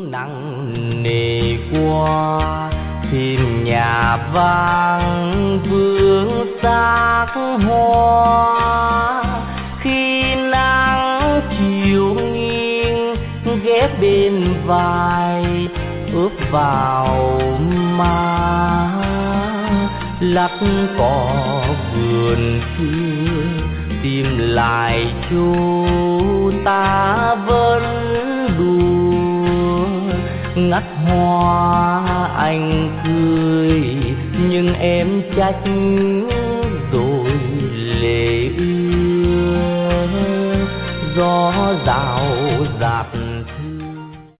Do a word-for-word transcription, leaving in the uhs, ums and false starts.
nặng nề qua, tìm nhà vàng vương xác hoa. Khi nắng chiều nghiêng ghé bên vai ướp vào má, lắc cỏ vườn xưa tìm lại chỗ ta vẫn đùa. Ngắt hoa anh cười nhưng em trách